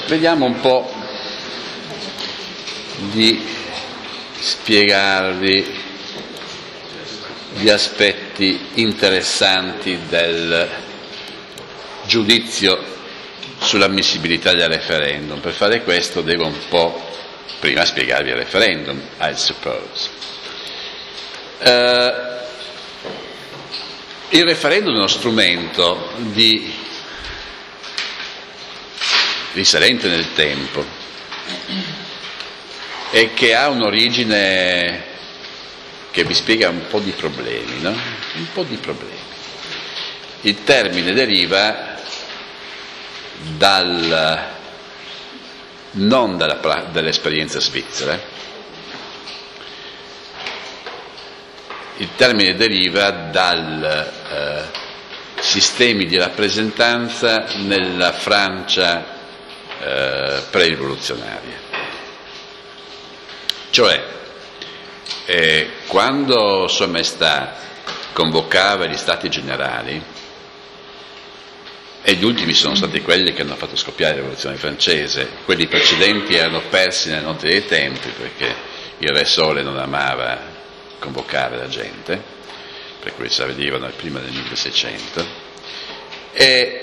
Vediamo un po' di spiegarvi gli aspetti interessanti del giudizio sull'ammissibilità del referendum. Per fare questo devo un po' prima spiegarvi il referendum, I suppose. Il referendum è uno strumento risalente nel tempo e che ha un'origine che vi spiega un po' di problemi, no? Un po' di problemi. Il termine deriva non dall'esperienza svizzera, il termine deriva dal sistemi di rappresentanza nella Francia pre-rivoluzionaria. Cioè, quando Sua Maestà convocava gli Stati Generali, e gli ultimi sono stati quelli che hanno fatto scoppiare la rivoluzione francese, quelli precedenti erano persi nella notte dei tempi perché il Re Sole non amava convocare la gente, per cui si vedevano prima del 1600, e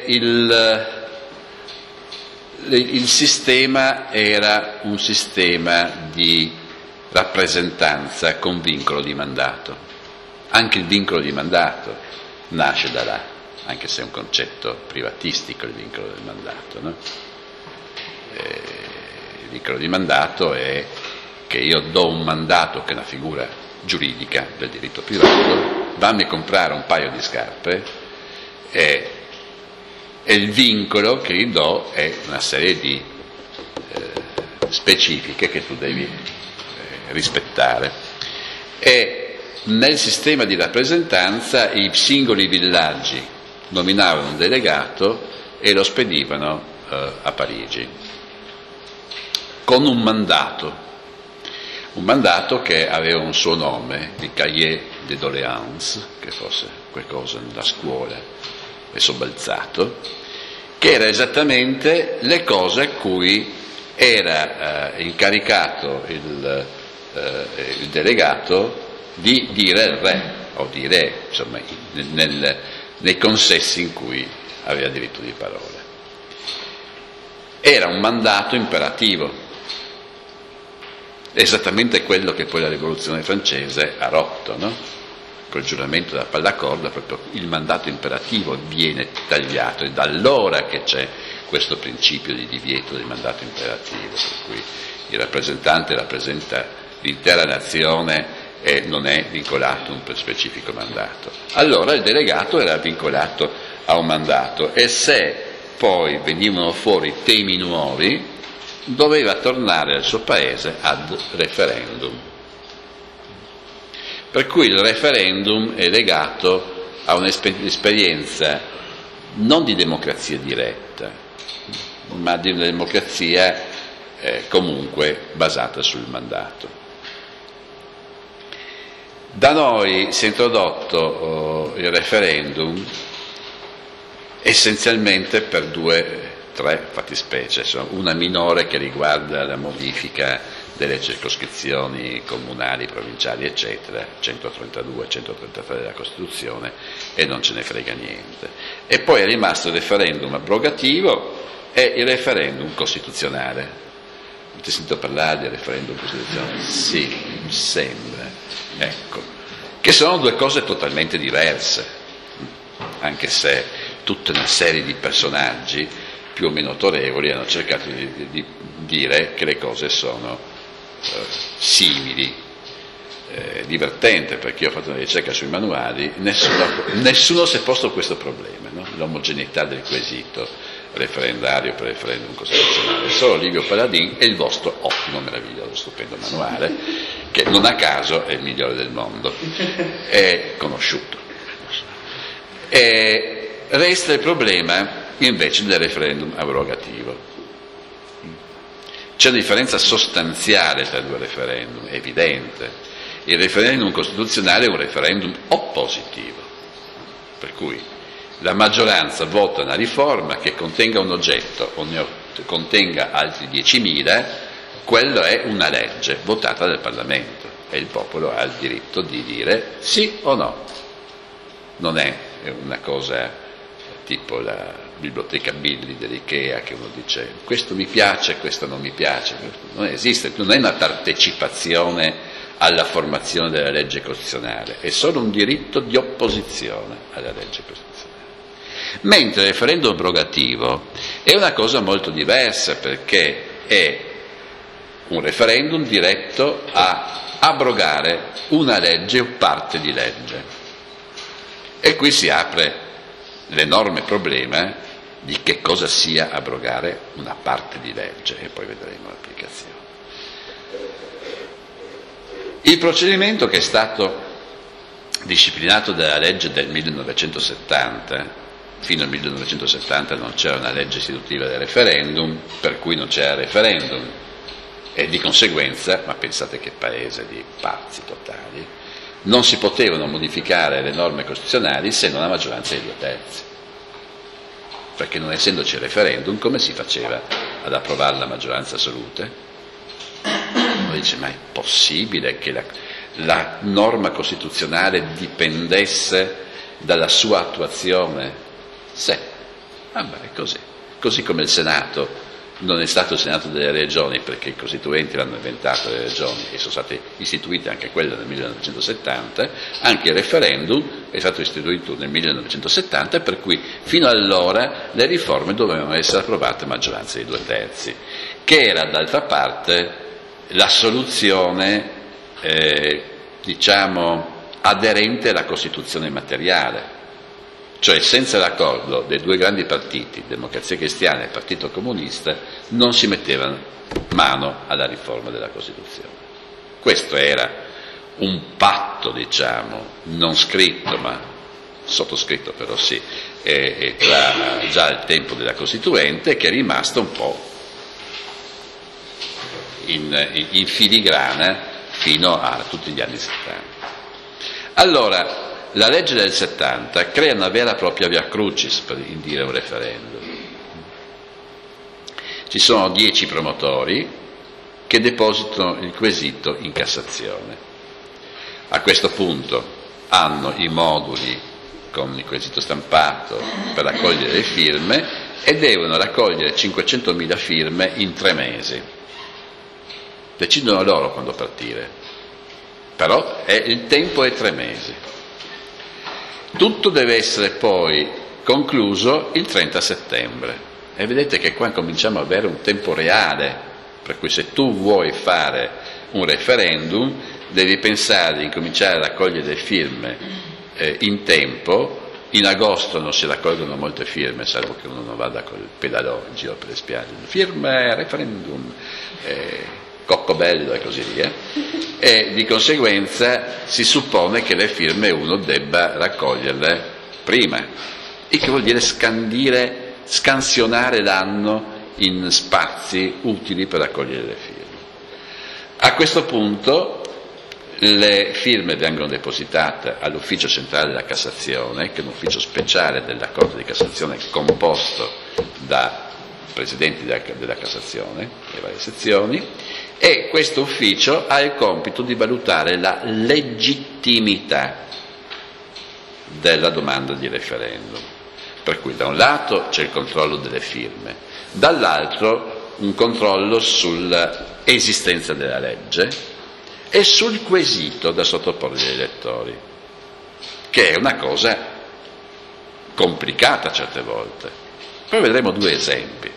il sistema era un sistema di rappresentanza con vincolo di mandato. Anche il vincolo di mandato nasce da là, anche se è un concetto privatistico il vincolo del mandato, no? Il vincolo di mandato è che io do un mandato, che è una figura giuridica del diritto privato, vammi a comprare un paio di scarpe e il vincolo che gli do è una serie di specifiche che tu devi rispettare. E nel sistema di rappresentanza i singoli villaggi nominavano un delegato e lo spedivano a Parigi con un mandato che aveva un suo nome, il cahier de doléances, che fosse qualcosa nella scuola è sobbalzato, che era esattamente le cose a cui era incaricato il delegato di dire al re, o di re, insomma, nei consessi in cui aveva diritto di parola. Era un mandato imperativo, esattamente quello che poi la rivoluzione francese ha rotto, no? Col giuramento della Pallacorda proprio il mandato imperativo viene tagliato, e da allora che c'è questo principio di divieto del mandato imperativo, per cui il rappresentante rappresenta l'intera nazione e non è vincolato a un specifico mandato. Allora il delegato era vincolato a un mandato, e se poi venivano fuori temi nuovi doveva tornare al suo paese ad referendum. Per cui il referendum è legato a un'esperienza non di democrazia diretta, ma di una democrazia comunque basata sul mandato. Da noi si è introdotto il referendum essenzialmente per tre fattispecie, una minore che riguarda la modifica delle circoscrizioni comunali, provinciali, eccetera, 132, 133 della Costituzione, e non ce ne frega niente. E poi è rimasto il referendum abrogativo e il referendum costituzionale. Avete sentito parlare del referendum costituzionale? Sì, mi sembra. Ecco, che sono due cose totalmente diverse, anche se tutta una serie di personaggi più o meno autorevoli hanno cercato di dire che le cose sono simili. Divertente, perché io ho fatto una ricerca sui manuali, nessuno si è posto questo problema, no? L'omogeneità del quesito referendario per referendum costituzionale, solo Livio Paladin e il vostro ottimo, meraviglioso, stupendo manuale, che non a caso è il migliore del mondo, è conosciuto. E resta il problema invece del referendum abrogativo. C'è una differenza sostanziale tra i due referendum, è evidente. Il referendum costituzionale è un referendum oppositivo, per cui la maggioranza vota una riforma che contenga un oggetto o contenga altri 10.000, quello è una legge votata dal Parlamento e il popolo ha il diritto di dire sì o no. Non è una cosa tipo la biblioteca Billy dell'Ikea che uno dice questo mi piace, questo non mi piace. Non esiste, non è una partecipazione alla formazione della legge costituzionale, è solo un diritto di opposizione alla legge costituzionale. Mentre il referendum abrogativo è una cosa molto diversa, perché è un referendum diretto a abrogare una legge o parte di legge. E qui si apre l'enorme problema di che cosa sia abrogare una parte di legge, e poi vedremo l'applicazione. Il procedimento che è stato disciplinato dalla legge del 1970, fino al 1970 non c'era una legge istitutiva del referendum, per cui non c'era referendum, e di conseguenza, ma pensate che paese di pazzi totali, non si potevano modificare le norme costituzionali se non a maggioranza di 2/3, perché non essendoci referendum come si faceva ad approvare la maggioranza assoluta? Uno dice, ma è possibile che la norma costituzionale dipendesse dalla sua attuazione? Sì, vabbè, è così come il Senato non è stato il Senato delle Regioni, perché i costituenti l'hanno inventato le Regioni e sono state istituite anche quelle nel 1970, anche il referendum è stato istituito nel 1970, per cui fino allora le riforme dovevano essere approvate a maggioranza di 2/3, che era d'altra parte la soluzione aderente alla Costituzione materiale, cioè senza l'accordo dei due grandi partiti, Democrazia Cristiana e Partito Comunista, non si metteva mano alla riforma della Costituzione. Questo era un patto, non scritto ma sottoscritto però sì, già al tempo della Costituente, che è rimasto un po' in filigrana fino a tutti gli anni 70. Allora, la legge del 70 crea una vera e propria via crucis per indire un referendum. Ci sono 10 promotori che depositano il quesito in Cassazione. A questo punto hanno i moduli con il quesito stampato per raccogliere le firme e devono raccogliere 500.000 firme in 3 mesi. Decidono loro quando partire, però il tempo è 3 mesi. Tutto deve essere poi concluso il 30 settembre e vedete che qua cominciamo ad avere un tempo reale, per cui se tu vuoi fare un referendum devi pensare di incominciare a raccogliere le firme in tempo. In agosto non si raccolgono molte firme, salvo che uno non vada col pedalò in giro per le spiagge, firme, referendum, Coccobello e così via, e di conseguenza si suppone che le firme uno debba raccoglierle prima, il che vuol dire scansionare l'anno in spazi utili per raccogliere le firme. A questo punto le firme vengono depositate all'ufficio centrale della Cassazione, che è un ufficio speciale della Corte di Cassazione composto da presidenti della Cassazione, le varie sezioni, e questo ufficio ha il compito di valutare la legittimità della domanda di referendum. Per cui da un lato c'è il controllo delle firme, dall'altro un controllo sull'esistenza della legge e sul quesito da sottoporre agli elettori, che è una cosa complicata certe volte. Poi vedremo 2 esempi.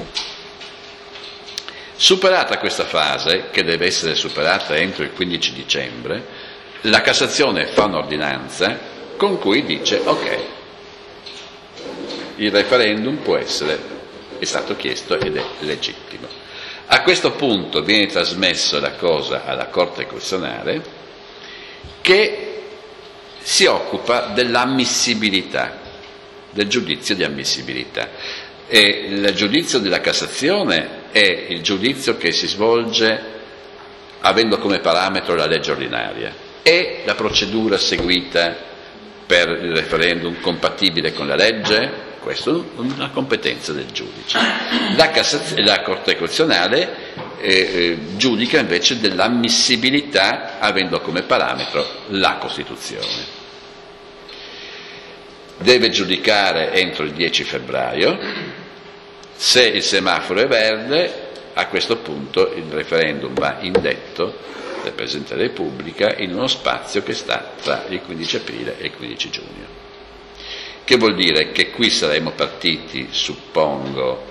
Superata questa fase, che deve essere superata entro il 15 dicembre, la Cassazione fa un'ordinanza con cui dice ok, il referendum è stato chiesto ed è legittimo. A questo punto viene trasmesso la cosa alla Corte Costituzionale, che si occupa dell'ammissibilità, del giudizio di ammissibilità. E il giudizio della Cassazione è il giudizio che si svolge avendo come parametro la legge ordinaria. È la procedura seguita per il referendum compatibile con la legge? questo, una competenza del giudice. La Corte Costituzionale giudica invece dell'ammissibilità avendo come parametro la Costituzione. Deve giudicare entro il 10 febbraio, se il semaforo è verde, a questo punto il referendum va indetto dal Presidente della Repubblica in uno spazio che sta tra il 15 aprile e il 15 giugno. Che vuol dire che qui saremmo partiti, suppongo,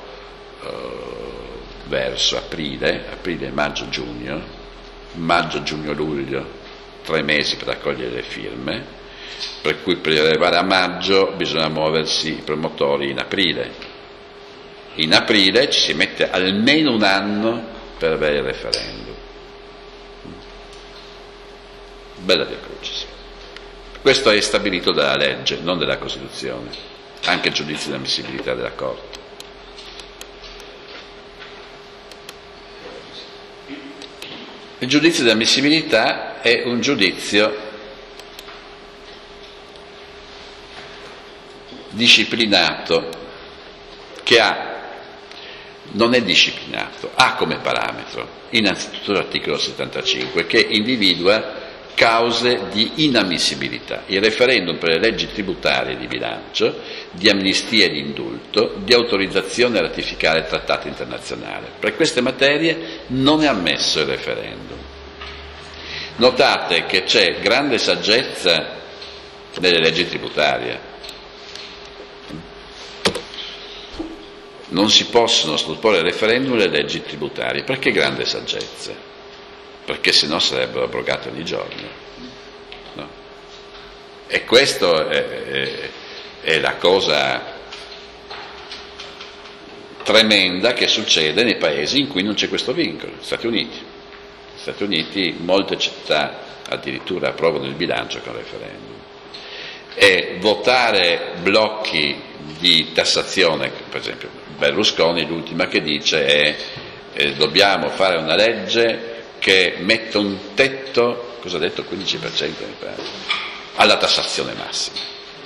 verso aprile, maggio, giugno, luglio, 3 mesi per raccogliere le firme, per cui per arrivare a maggio bisogna muoversi i promotori in aprile. In aprile ci si mette almeno un anno per avere il referendum. Bella Via Crucis. Questo è stabilito dalla legge, non dalla Costituzione, anche il giudizio di ammissibilità della Corte. Il giudizio di ammissibilità è un giudizio disciplinato che non è disciplinato, ha come parametro innanzitutto l'articolo 75 che individua cause di inammissibilità, il referendum per le leggi tributarie di bilancio, di amnistia e di indulto, di autorizzazione a ratificare il trattato internazionale. Per queste materie non è ammesso il referendum. Notate che c'è grande saggezza nelle leggi tributarie. Non si possono sottoporre al referendum le leggi tributarie. Perché grande saggezza? Perché sennò sarebbero abrogate ogni giorno. No? E questo è la cosa tremenda che succede nei paesi in cui non c'è questo vincolo. Stati Uniti, molte città addirittura approvano il bilancio con referendum. E votare blocchi di tassazione, per esempio Berlusconi l'ultima che dice è dobbiamo fare una legge che metta un tetto, cosa ha detto, 15% mi pare, alla tassazione massima.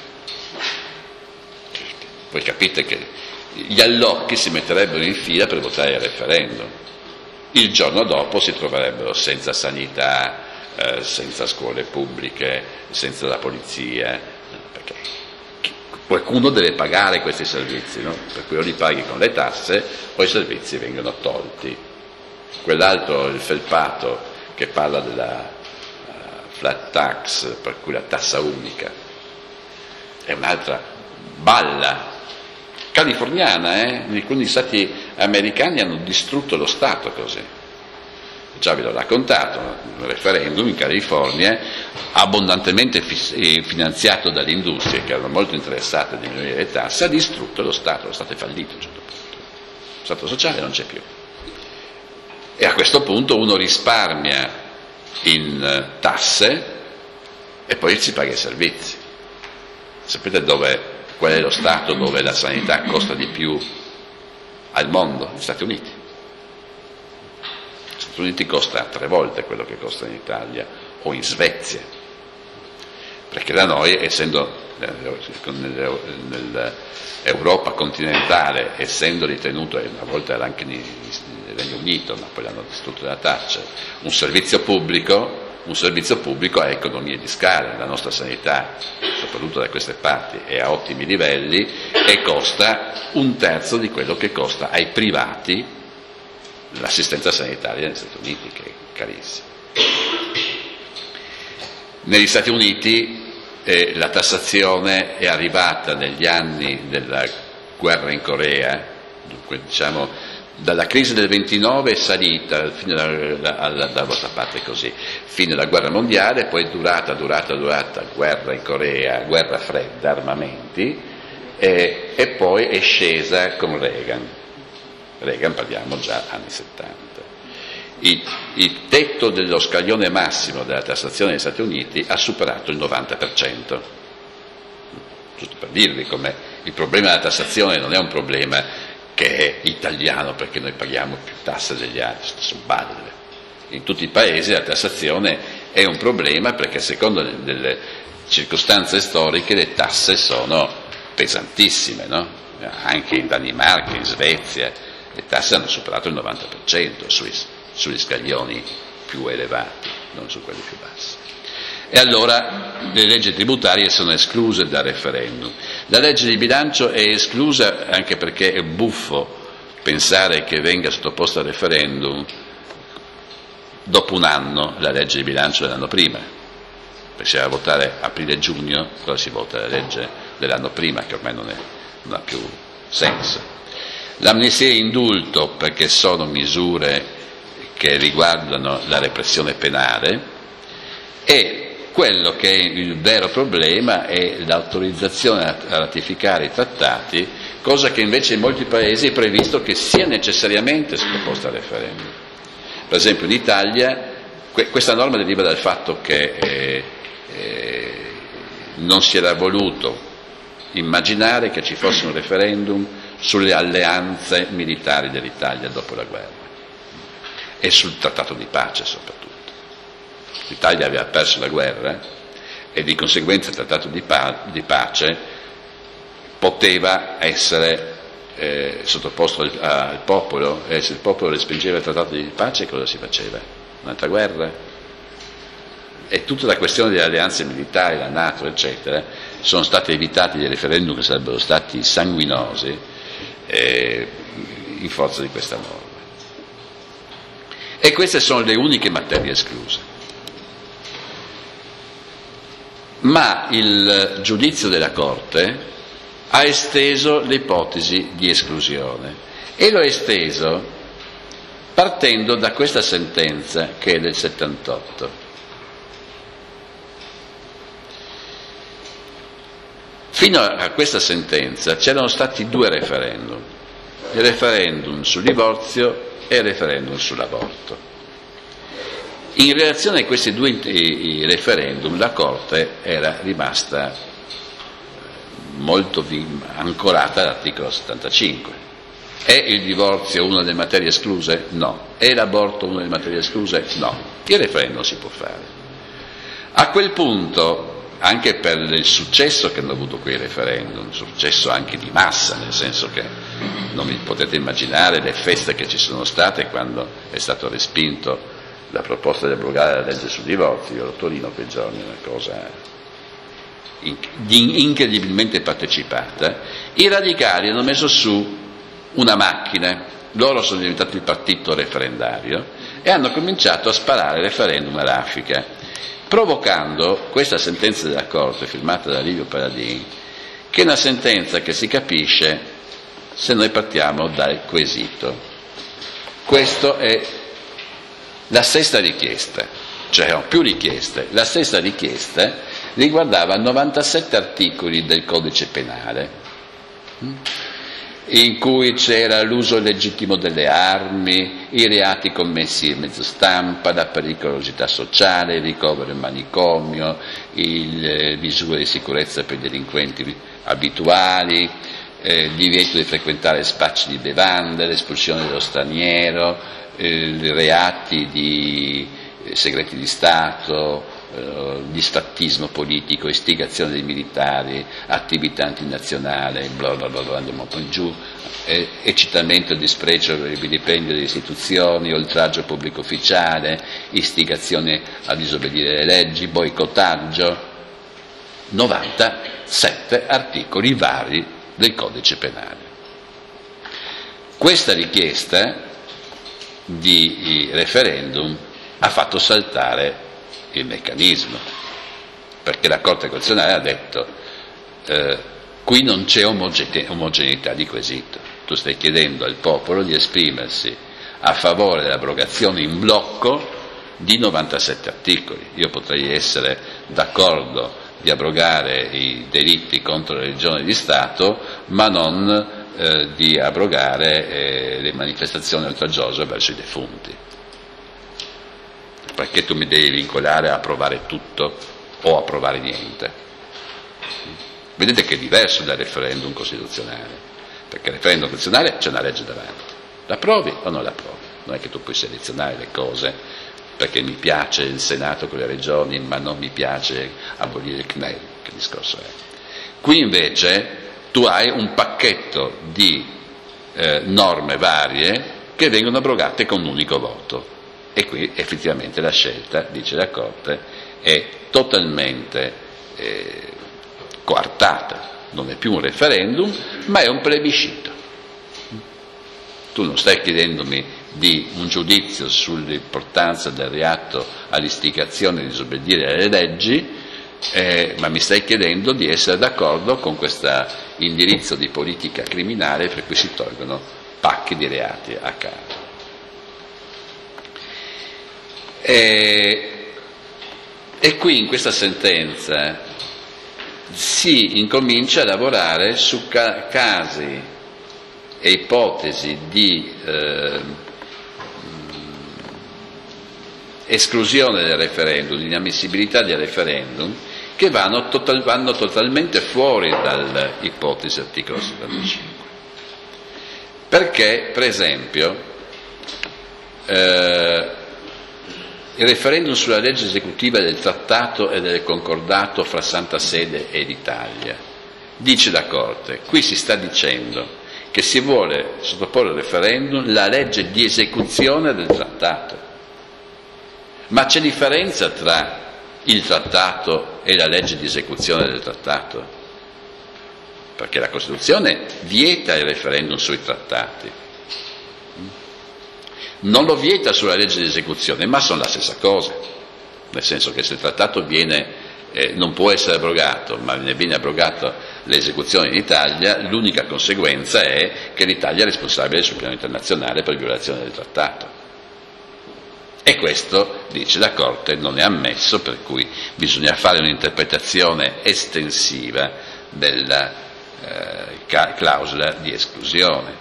Voi capite che gli allocchi si metterebbero in fila per votare il referendum. Il giorno dopo si troverebbero senza sanità, senza scuole pubbliche, senza la polizia, perché qualcuno deve pagare questi servizi, no? Per cui o li paghi con le tasse o i servizi vengono tolti. Quell'altro, il felpato, che parla della flat tax, per cui la tassa unica, è un'altra balla californiana, in alcuni stati americani hanno distrutto lo Stato così. Già ve l'ho raccontato, un referendum in California abbondantemente finanziato dalle industrie che erano molto interessate a diminuire le tasse, ha distrutto lo Stato è fallito a un certo punto. Lo Stato sociale non c'è più. E a questo punto uno risparmia in tasse e poi si paga i servizi. Sapete qual è lo Stato dove la sanità costa di più al mondo? Gli Stati Uniti. Gli Stati Uniti costa 3 volte quello che costa in Italia o in Svezia, perché da noi, essendo nell'Europa continentale, essendo ritenuto, una volta era anche nel Regno Unito, ma poi l'hanno distrutto dalla Thatcher, un servizio pubblico ha economie di scala. La nostra sanità, soprattutto da queste parti, è a ottimi livelli e costa 1/3 di quello che costa ai privati l'assistenza sanitaria negli Stati Uniti, che è carissima. Negli Stati Uniti la tassazione è arrivata negli anni della guerra in Corea, dunque diciamo dalla crisi del 29 è salita fino da vostra parte così, fino alla guerra mondiale, poi è durata, guerra in Corea, guerra fredda, armamenti, e poi è scesa con Reagan, parliamo già anni 70. Il tetto dello scaglione massimo della tassazione negli Stati Uniti ha superato il 90%. Giusto per dirvi come il problema della tassazione non è un problema che è italiano perché noi paghiamo più tasse degli altri, sono balle. In tutti i paesi la tassazione è un problema perché secondo delle circostanze storiche le tasse sono pesantissime, no? anche in Danimarca, in Svezia, le tasse hanno superato il 90% sugli scaglioni più elevati, non su quelli più bassi. E allora le leggi tributarie sono escluse dal referendum. La legge di bilancio è esclusa anche perché è buffo pensare che venga sottoposta al referendum dopo un anno la legge di bilancio dell'anno prima, perché se va a votare aprile-giugno, cosa si vota? La legge dell'anno prima, che ormai non ha più senso. L'amnistia e indulto, perché sono misure che riguardano la repressione penale, e quello che è il vero problema è l'autorizzazione a ratificare i trattati, cosa che invece in molti paesi è previsto che sia necessariamente sottoposta al referendum. Per esempio in Italia questa norma deriva dal fatto che non si era voluto immaginare che ci fosse un referendum sulle alleanze militari dell'Italia dopo la guerra e sul trattato di pace soprattutto. L'Italia aveva perso la guerra e di conseguenza il trattato di pace poteva essere sottoposto al popolo, e se il popolo respingeva il trattato di pace cosa si faceva? Un'altra guerra? E tutta la questione delle alleanze militari, la NATO eccetera, sono stati evitati dei referendum che sarebbero stati sanguinosi in forza di questa norma. E queste sono le uniche materie escluse. Ma il giudizio della Corte ha esteso l'ipotesi di esclusione e lo ha esteso partendo da questa sentenza che è del 78. Fino a questa sentenza c'erano stati due referendum, il referendum sul divorzio e il referendum sull'aborto. In relazione a questi due referendum la Corte era rimasta molto ancorata all'articolo 75. È il divorzio una delle materie escluse? No. È l'aborto una delle materie escluse? No. Il referendum si può fare. A quel punto, anche per il successo che hanno avuto quei referendum, successo anche di massa, nel senso che non vi potete immaginare le feste che ci sono state quando è stato respinto la proposta di abrogare la legge sul divorzio. Io ero a Torino quei giorni, una cosa incredibilmente partecipata. I radicali hanno messo su una macchina, loro sono diventati il partito referendario e hanno cominciato a sparare referendum a raffica, provocando questa sentenza della Corte firmata da Livio Paradin, che è una sentenza che si capisce se noi partiamo dal quesito. Questa è la sesta richiesta, cioè erano più richieste. La stessa richiesta riguardava 97 articoli del codice penale, in cui c'era l'uso illegittimo delle armi, i reati commessi in mezzo stampa, la pericolosità sociale, il ricovero in manicomio, misure di sicurezza per i delinquenti abituali, il divieto di frequentare spacci di bevande, l'espulsione dello straniero, i reati di segreti di Stato, disfattismo politico, istigazione dei militari, attività antinazionale, bla bla bla, andiamo un po' in giù, eccitamento, dispregio e vilipendio delle istituzioni, oltraggio pubblico ufficiale, istigazione a disobbedire le leggi, boicottaggio, 97 articoli vari del codice penale. Questa richiesta di referendum ha fatto saltare il meccanismo, perché la Corte Costituzionale ha detto qui non c'è omogeneità di quesito, tu stai chiedendo al popolo di esprimersi a favore dell'abrogazione in blocco di 97 articoli. Io potrei essere d'accordo di abrogare i delitti contro la religione di Stato, ma non di abrogare le manifestazioni oltraggiose verso i defunti, perché tu mi devi vincolare a approvare tutto o a approvare niente. Vedete che è diverso dal referendum costituzionale, perché il referendum costituzionale c'è una legge davanti, l'approvi o non l'approvi, non è che tu puoi selezionare le cose perché mi piace il Senato con le regioni ma non mi piace abolire il CNEL, che discorso è? Qui invece tu tu hai un pacchetto di norme varie che vengono abrogate con un unico voto. E qui effettivamente la scelta, dice la Corte, è totalmente coartata. Non è più un referendum, ma è un plebiscito. Tu non stai chiedendomi di un giudizio sull'importanza del reato all'istigazione di disobbedire alle leggi, ma mi stai chiedendo di essere d'accordo con questo indirizzo di politica criminale per cui si tolgono pacchi di reati a caso. E qui in questa sentenza si incomincia a lavorare su casi e ipotesi di esclusione del referendum, di inammissibilità del referendum, che vanno totalmente fuori dall'ipotesi articolo 75. Perché, per esempio, il referendum sulla legge esecutiva del trattato e del concordato fra Santa Sede e l'Italia, dice la Corte, qui si sta dicendo che si vuole sottoporre al referendum la legge di esecuzione del trattato. Ma c'è differenza tra il trattato e la legge di esecuzione del trattato? Perché la Costituzione vieta il referendum sui trattati. Non lo vieta sulla legge di esecuzione, ma sono la stessa cosa, nel senso che se il trattato non può essere abrogato, ma viene abrogata l'esecuzione in Italia, l'unica conseguenza è che l'Italia è responsabile sul piano internazionale per violazione del trattato. E questo, dice la Corte, non è ammesso, per cui bisogna fare un'interpretazione estensiva della clausola di esclusione.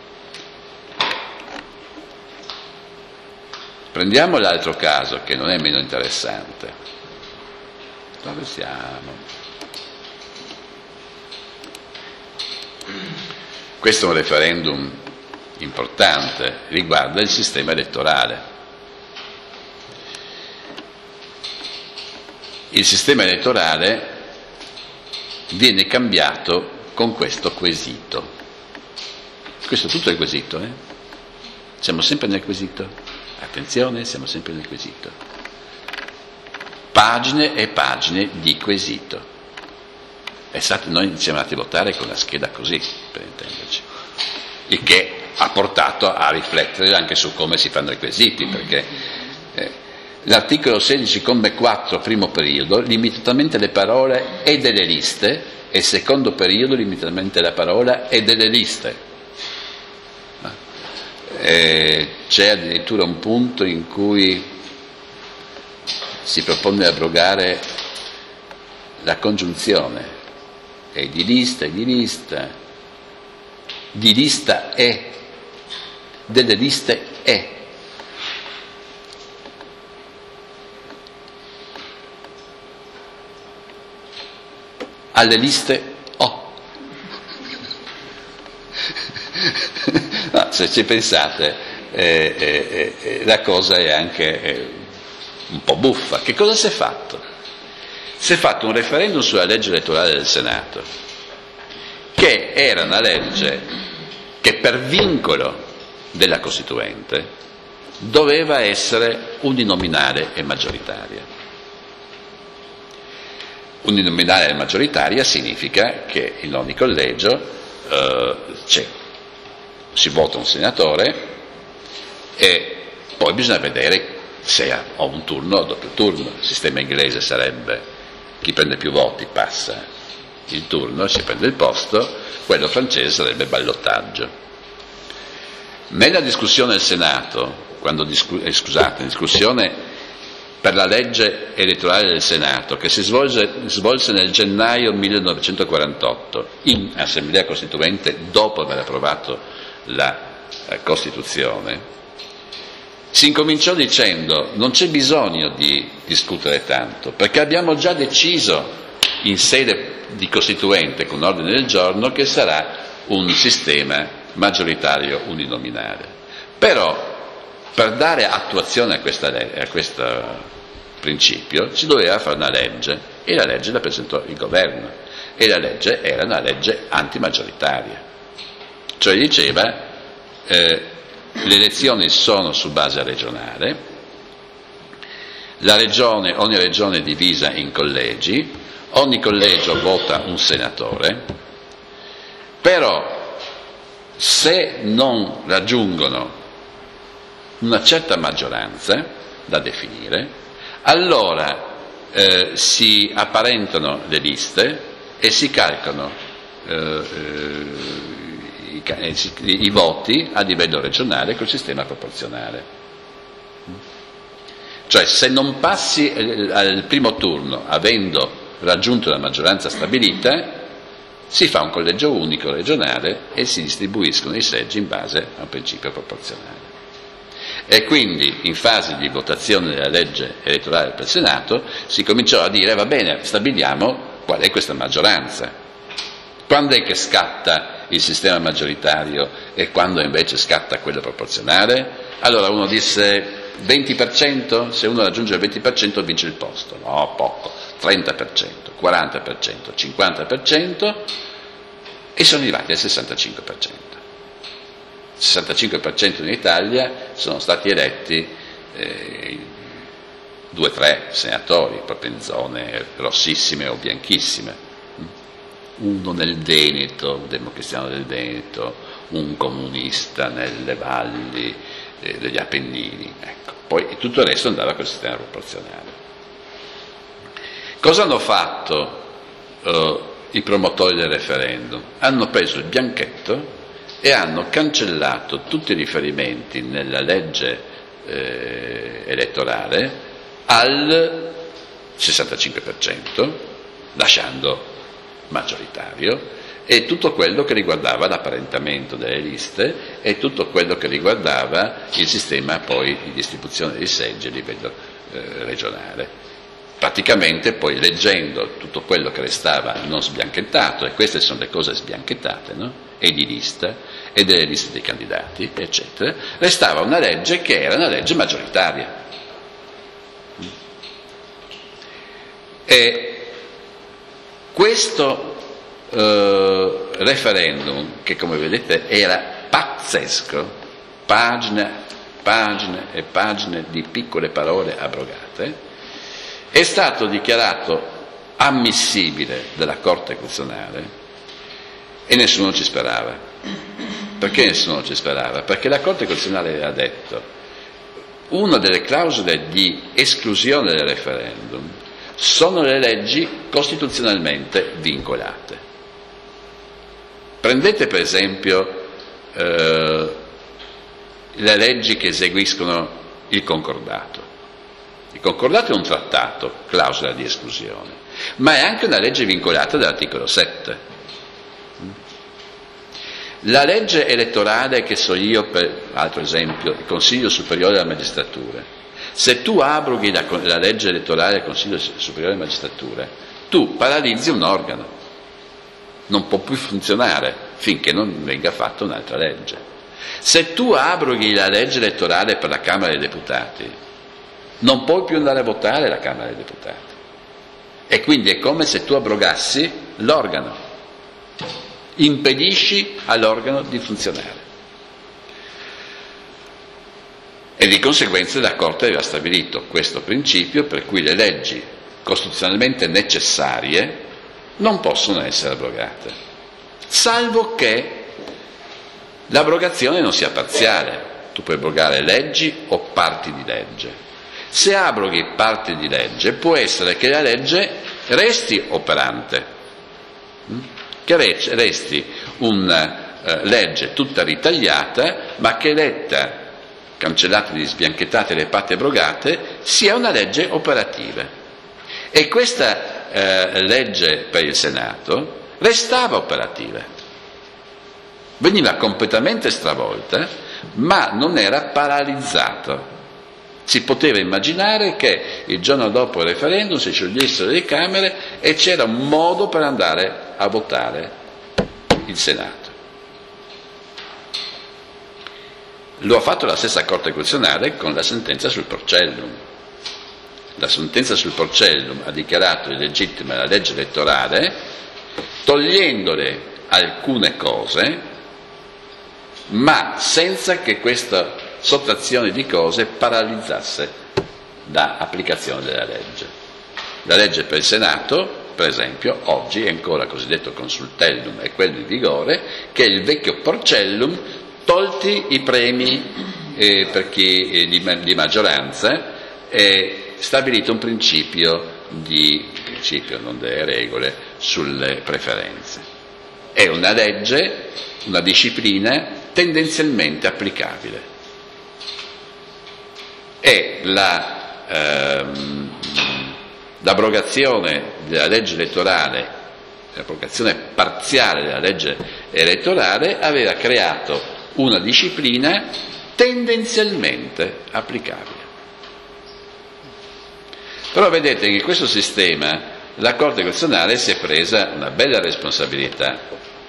Prendiamo l'altro caso, che non è meno interessante. Dove siamo? Questo è un referendum importante, riguarda il sistema elettorale. Il sistema elettorale viene cambiato con questo quesito. Questo è tutto il quesito, eh? Siamo sempre nel quesito. Attenzione, siamo sempre nel quesito. Pagine e pagine di quesito. Noi siamo andati a votare con la scheda così, per intenderci. Il che ha portato a riflettere anche su come si fanno i quesiti, perché l'articolo 16, comma 4, primo periodo, limitatamente le parole e delle liste, e secondo periodo, limitatamente la parola e delle liste. C'è addirittura un punto in cui si propone di abrogare la congiunzione e di lista e delle liste e. Alle liste o. No, se ci pensate, la cosa è anche un po' buffa. Che cosa si è fatto? Si è fatto un referendum sulla legge elettorale del Senato, che era una legge che per vincolo della Costituente doveva essere uninominale e maggioritaria. Uninominale e maggioritaria significa che in ogni collegio si vota un senatore e poi bisogna vedere se ha un turno o doppio turno. Il sistema inglese sarebbe chi prende più voti passa il turno, si prende il posto, quello francese sarebbe ballottaggio. Nella discussione del Senato, discussione per la legge elettorale del Senato, che si svolse nel gennaio 1948 in Assemblea Costituente dopo aver approvato la Costituzione, si incominciò dicendo: non c'è bisogno di discutere tanto, perché abbiamo già deciso in sede di Costituente con ordine del giorno che sarà un sistema maggioritario uninominale. Però per dare attuazione a questo principio si doveva fare una legge e la legge la presentò il governo, e la legge era una legge antimaggioritaria, cioè diceva le elezioni sono su base regionale, ogni regione è divisa in collegi, ogni collegio vota un senatore, però se non raggiungono una certa maggioranza da definire, allora si apparentano le liste e si calcolano i voti a livello regionale col sistema proporzionale. Cioè, se non passi al primo turno avendo raggiunto la maggioranza stabilita, si fa un collegio unico regionale e si distribuiscono i seggi in base a un principio proporzionale. E quindi in fase di votazione della legge elettorale per il Senato si cominciò a dire: va bene, stabiliamo qual è questa maggioranza. Quando è che scatta il sistema maggioritario e quando invece scatta quello proporzionale? Allora uno disse 20%, se uno raggiunge il 20% vince il posto. No, poco, 30%, 40%, 50% e sono arrivati al 65%. Il 65% in Italia sono stati eletti 2-3 senatori, proprio in zone rossissime o bianchissime. Uno nel Veneto, un democristiano del Veneto, un comunista nelle valli degli Appennini. Ecco. Poi tutto il resto andava col sistema proporzionale. Cosa hanno fatto i promotori del referendum? Hanno preso il bianchetto e hanno cancellato tutti i riferimenti nella legge elettorale al 65%, lasciando maggioritario, e tutto quello che riguardava l'apparentamento delle liste e tutto quello che riguardava il sistema poi di distribuzione dei seggi a livello regionale. Praticamente poi, leggendo tutto quello che restava non sbianchettato, e queste sono le cose sbianchettate, no? E di lista, e delle liste dei candidati, eccetera, restava una legge che era una legge maggioritaria. E questo referendum, che come vedete era pazzesco, pagine e pagine di piccole parole abrogate, è stato dichiarato ammissibile dalla Corte Costituzionale e nessuno ci sperava. Perché nessuno ci sperava? Perché la Corte Costituzionale aveva detto: una delle clausole di esclusione del referendum sono le leggi costituzionalmente vincolate. Prendete per esempio le leggi che eseguiscono il concordato. Il concordato è un trattato, clausola di esclusione, ma è anche una legge vincolata dall'articolo 7. La legge elettorale che so io, per altro esempio, il Consiglio Superiore della Magistratura, se tu abroghi la legge elettorale del Consiglio Superiore della Magistratura, tu paralizzi un organo, non può più funzionare finché non venga fatta un'altra legge. Se tu abroghi la legge elettorale per la Camera dei Deputati, non puoi più andare a votare la Camera dei Deputati, e quindi è come se tu abrogassi l'organo, impedisci all'organo di funzionare. E di conseguenza la Corte aveva stabilito questo principio per cui le leggi costituzionalmente necessarie non possono essere abrogate, salvo che l'abrogazione non sia parziale. Tu puoi abrogare leggi o parti di legge. Se abroghi parti di legge, può essere che la legge resti operante, che resti una legge tutta ritagliata, ma che letta, cancellate, sbianchettate le parti abrogate, sia una legge operativa. E questa legge per il Senato restava operativa, veniva completamente stravolta, ma non era paralizzato. Si poteva immaginare che il giorno dopo il referendum si sciogliessero le Camere e c'era un modo per andare a votare il Senato. Lo ha fatto la stessa Corte Costituzionale con la sentenza sul Porcellum. la sentenza sul Porcellum ha dichiarato illegittima la legge elettorale, togliendole alcune cose, ma senza che questa sottrazione di cose paralizzasse l'applicazione della legge. La legge per il Senato, per esempio, oggi è ancora cosiddetto consultellum, è quello in vigore, che è il vecchio Porcellum, tolti i premi per chi di maggioranza, è stabilito un principio, non delle regole, sulle preferenze. È una legge, una disciplina tendenzialmente applicabile. È l'abrogazione della legge elettorale, l'abrogazione parziale della legge elettorale aveva creato una disciplina tendenzialmente applicabile. Però vedete che in questo sistema la Corte Costituzionale si è presa una bella responsabilità,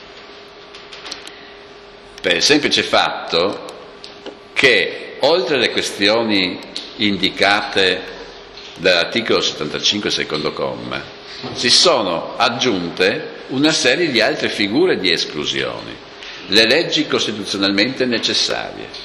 per il semplice fatto che oltre alle questioni indicate dall'articolo 75 secondo comma si sono aggiunte una serie di altre figure di esclusioni, le leggi costituzionalmente necessarie.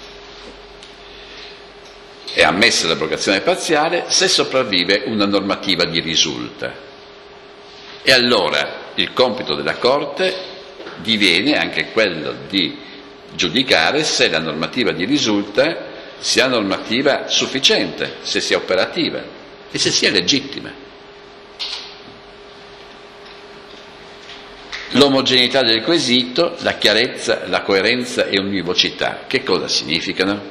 È ammessa l'abrogazione parziale se sopravvive una normativa di risulta. E allora il compito della Corte diviene anche quello di giudicare se la normativa di risulta sia normativa sufficiente, se sia operativa e se sia legittima. L'omogeneità del quesito, la chiarezza, la coerenza e univocità, che cosa significano?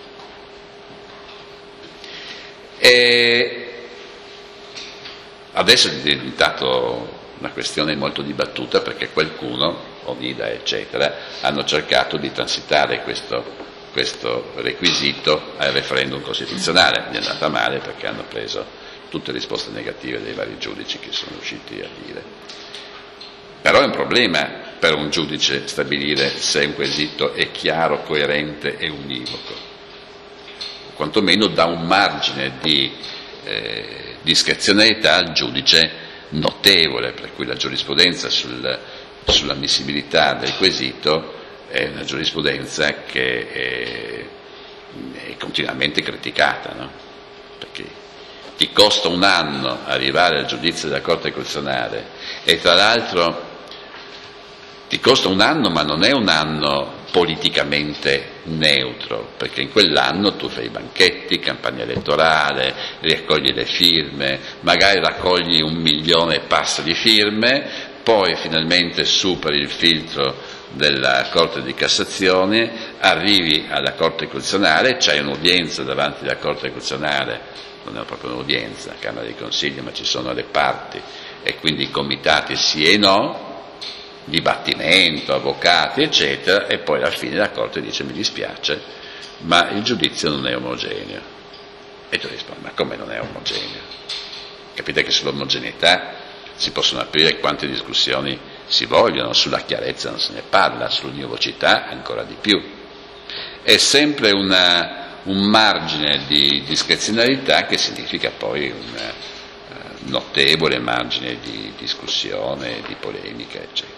E adesso è diventato una questione molto dibattuta perché qualcuno, Onida eccetera, hanno cercato di transitare questo requisito al referendum costituzionale. Gli è andata male perché hanno preso tutte le risposte negative dei vari giudici che sono riusciti a dire. Però è un problema per un giudice stabilire se un quesito è chiaro, coerente e univoco. Quantomeno dà un margine di discrezionalità al giudice notevole, per cui la giurisprudenza sull'ammissibilità del quesito è una giurisprudenza che è continuamente criticata, no? Perché ti costa un anno arrivare al giudizio della Corte Costituzionale e tra l'altro ti costa un anno, ma non è un anno politicamente neutro, perché in quell'anno tu fai i banchetti, campagna elettorale, raccogli le firme, magari raccogli 1 milione e passa di firme, poi finalmente superi il filtro della Corte di Cassazione, arrivi alla Corte Costituzionale, c'hai un'udienza davanti alla Corte Costituzionale, non è proprio un'udienza, Camera dei Consigli, ma ci sono le parti e quindi i comitati sì e no, dibattimento, avvocati eccetera, e poi alla fine la Corte dice mi dispiace ma il giudizio non è omogeneo, e tu rispondi ma come non è omogeneo? Capite che sull'omogeneità si possono aprire quante discussioni si vogliono, sulla chiarezza non se ne parla, sull'univocità ancora di più. È sempre un margine di discrezionalità che significa poi un notevole margine di discussione, di polemica eccetera.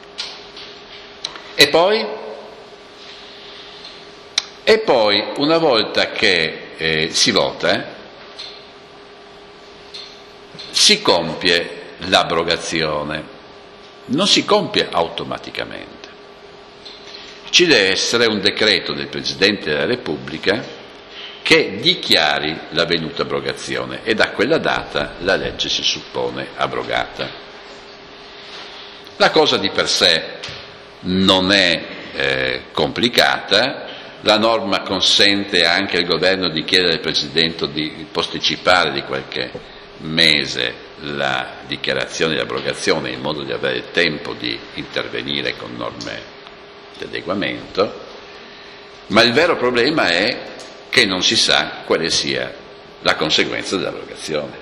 E poi una volta che si vota, si compie l'abrogazione, non si compie automaticamente. Ci deve essere un decreto del Presidente della Repubblica che dichiari l'avvenuta abrogazione e da quella data la legge si suppone abrogata. La cosa di per sé non è complicata, la norma consente anche al governo di chiedere al Presidente di posticipare di qualche mese la dichiarazione di abrogazione in modo di avere tempo di intervenire con norme di adeguamento, ma il vero problema è che non si sa quale sia la conseguenza dell'abrogazione.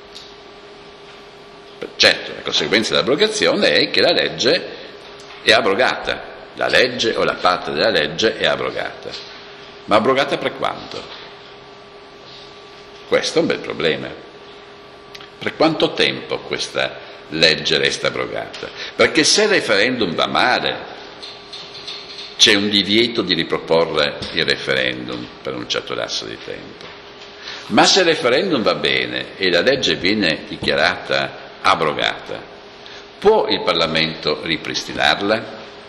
Certo, la conseguenza dell'abrogazione è che la legge è abrogata, la legge o la parte della legge è abrogata, ma abrogata per quanto? Questo è un bel problema. Per quanto tempo questa legge resta abrogata? Perché se il referendum va male, c'è un divieto di riproporre il referendum per un certo lasso di tempo. Ma se il referendum va bene e la legge viene dichiarata abrogata, può il Parlamento ripristinarla?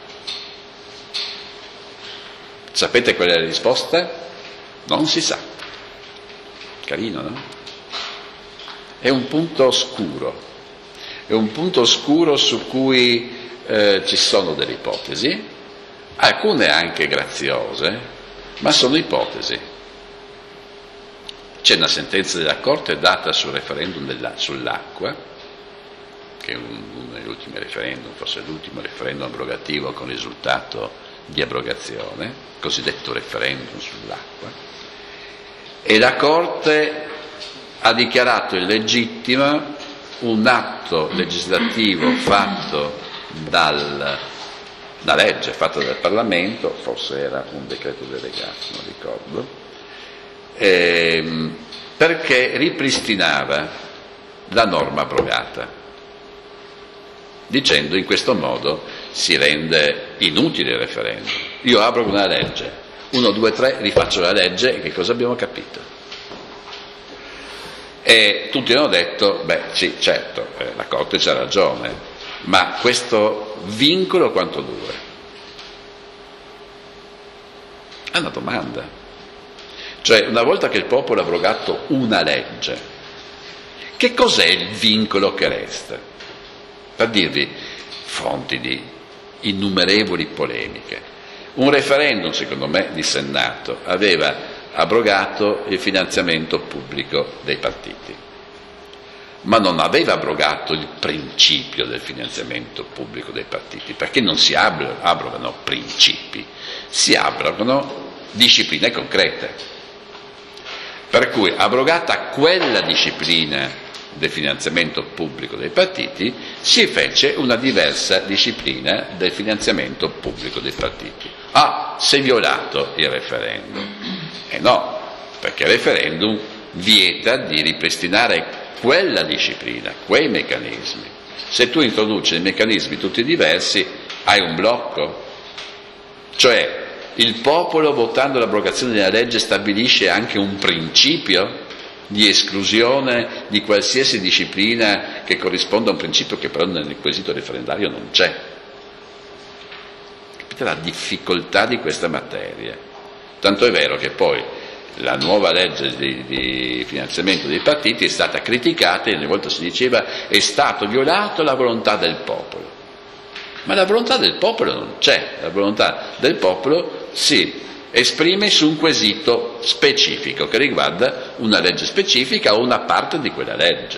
Sapete qual è la risposta? Non si sa. Carino, no? È un punto oscuro. È un punto oscuro su cui ci sono delle ipotesi, alcune anche graziose, ma sono ipotesi. C'è una sentenza della Corte data sul referendum sull'acqua, che è uno degli ultimi referendum, forse l'ultimo referendum abrogativo con risultato di abrogazione, cosiddetto referendum sull'acqua, e la Corte ha dichiarato illegittimo un atto legislativo fatto una legge fatta dal Parlamento, forse era un decreto delegato, non ricordo, perché ripristinava la norma abrogata, dicendo in questo modo si rende inutile il referendum. Io abrogo una legge, 1, 2, 3, rifaccio la legge, e che cosa abbiamo capito? E tutti hanno detto, beh sì, certo, la Corte c'ha ragione, ma questo vincolo quanto dura? È una domanda. Cioè, una volta che il popolo ha abrogato una legge, che cos'è il vincolo che resta? Per dirvi fonti di innumerevoli polemiche. Un referendum, secondo me, dissennato, aveva abrogato il finanziamento pubblico dei partiti, ma non aveva abrogato il principio del finanziamento pubblico dei partiti, perché non si abrogano principi, si abrogano discipline concrete. Per cui, abrogata quella disciplina del finanziamento pubblico dei partiti, si fece una diversa disciplina del finanziamento pubblico dei partiti. Si è violato il referendum. No, perché il referendum vieta di ripristinare quella disciplina, quei meccanismi. Se tu introduci dei meccanismi tutti diversi, hai un blocco. Cioè, il popolo, votando l'abrogazione della legge, stabilisce anche un principio di esclusione di qualsiasi disciplina che corrisponda a un principio che però nel quesito referendario non c'è. Capite la difficoltà di questa materia? Tanto è vero che poi la nuova legge di finanziamento dei partiti è stata criticata e ogni volta si diceva è stato violato la volontà del popolo. Ma la volontà del popolo non c'è, la volontà del popolo si esprime su un quesito specifico che riguarda una legge specifica o una parte di quella legge.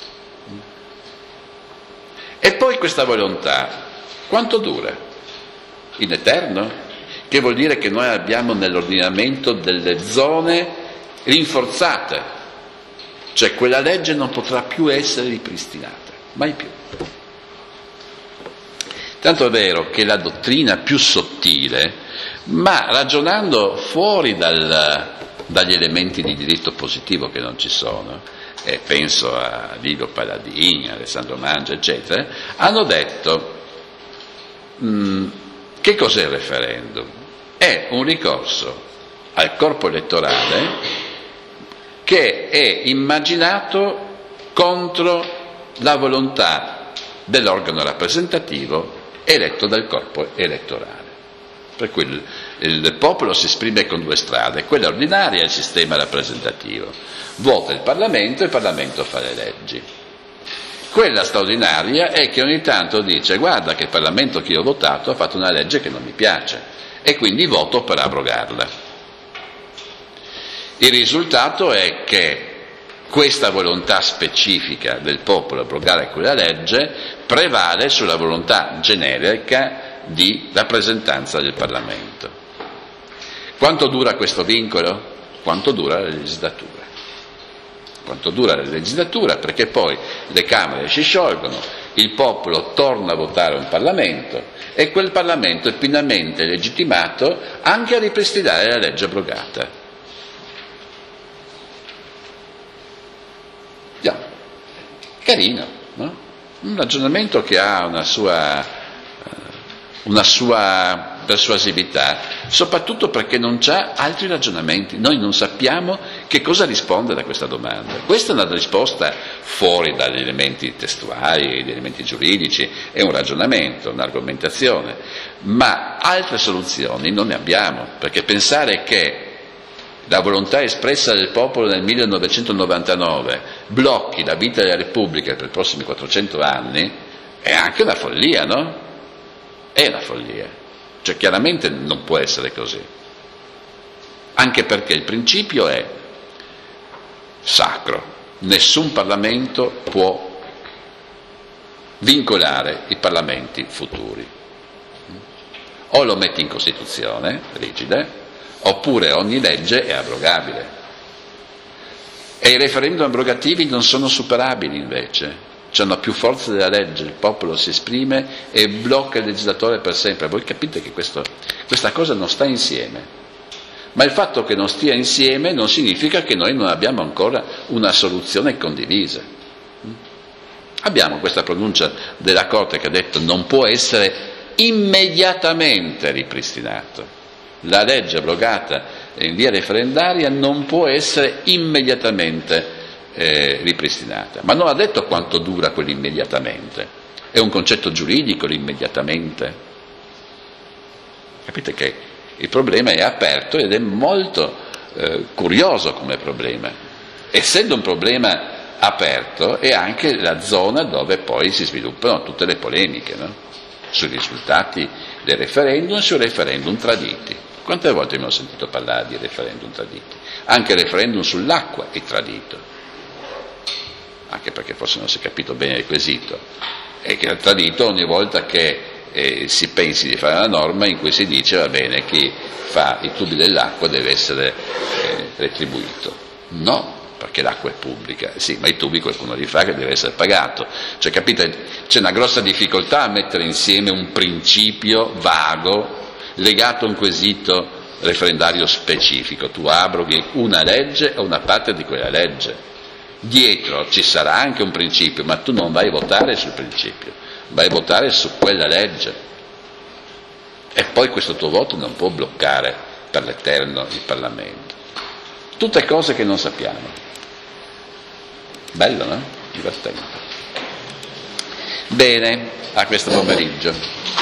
E poi questa volontà quanto dura? In eterno? Che vuol dire che noi abbiamo nell'ordinamento delle zone rinforzate, cioè quella legge non potrà più essere ripristinata, mai più. Tanto è vero che la dottrina più sottile, ma ragionando fuori dagli elementi di diritto positivo che non ci sono, e penso a Livio Paladini, Alessandro Mangia, eccetera, hanno detto che cos'è il referendum? È un ricorso al corpo elettorale che è immaginato contro la volontà dell'organo rappresentativo eletto dal corpo elettorale. Per cui il popolo si esprime con due strade, quella ordinaria è il sistema rappresentativo, vota il Parlamento fa le leggi. Quella straordinaria è che ogni tanto dice guarda che il Parlamento che io ho votato ha fatto una legge che non mi piace e quindi voto per abrogarla. Il risultato è che questa volontà specifica del popolo abrogare quella legge prevale sulla volontà generica di rappresentanza del Parlamento. Quanto dura questo vincolo? Quanto dura la legislatura? Quanto dura la legislatura? Perché poi le Camere si sciolgono, il popolo torna a votare un Parlamento e quel Parlamento è pienamente legittimato anche a ripristinare la legge abrogata. carino, no? Un ragionamento che ha una sua persuasività, soprattutto perché non c'ha altri ragionamenti. Noi non sappiamo che cosa rispondere a questa domanda. Questa è una risposta fuori dagli elementi testuali, dagli elementi giuridici, è un ragionamento, un'argomentazione, ma altre soluzioni non ne abbiamo, perché pensare che la volontà espressa del popolo nel 1999 blocchi la vita della Repubblica per i prossimi 400 anni è anche una follia, no? È una follia. Cioè chiaramente non può essere così. Anche perché il principio è sacro. Nessun Parlamento può vincolare i Parlamenti futuri. O lo metti in Costituzione, rigida, oppure ogni legge è abrogabile. E i referendum abrogativi non sono superabili invece, hanno più forza della legge, il popolo si esprime e blocca il legislatore per sempre. Voi capite che questa cosa non sta insieme, ma il fatto che non stia insieme non significa che noi non abbiamo ancora una soluzione condivisa. Abbiamo questa pronuncia della Corte che ha detto non può essere immediatamente ripristinato. La legge abrogata in via referendaria non può essere immediatamente ripristinata, ma non ha detto quanto dura quell'immediatamente. È un concetto giuridico l'immediatamente. Capite che il problema è aperto ed è molto curioso come problema. Essendo un problema aperto è anche la zona dove poi si sviluppano tutte le polemiche, no? Sui risultati del referendum e sui referendum traditi. Quante volte abbiamo sentito parlare di referendum traditi? Anche il referendum sull'acqua è tradito, anche perché forse non si è capito bene il quesito, e che è tradito ogni volta che si pensi di fare una norma in cui si dice va bene, chi fa i tubi dell'acqua deve essere retribuito. No, perché l'acqua è pubblica. Sì, ma i tubi qualcuno li fa che deve essere pagato. Cioè, capite, c'è una grossa difficoltà a mettere insieme un principio vago legato a un quesito referendario specifico. Tu abroghi una legge o una parte di quella legge. Dietro ci sarà anche un principio, ma tu non vai a votare sul principio, vai a votare su quella legge. E poi questo tuo voto non può bloccare per l'eterno il Parlamento. Tutte cose che non sappiamo. Bello, no? Divertente. Bene, a questo pomeriggio.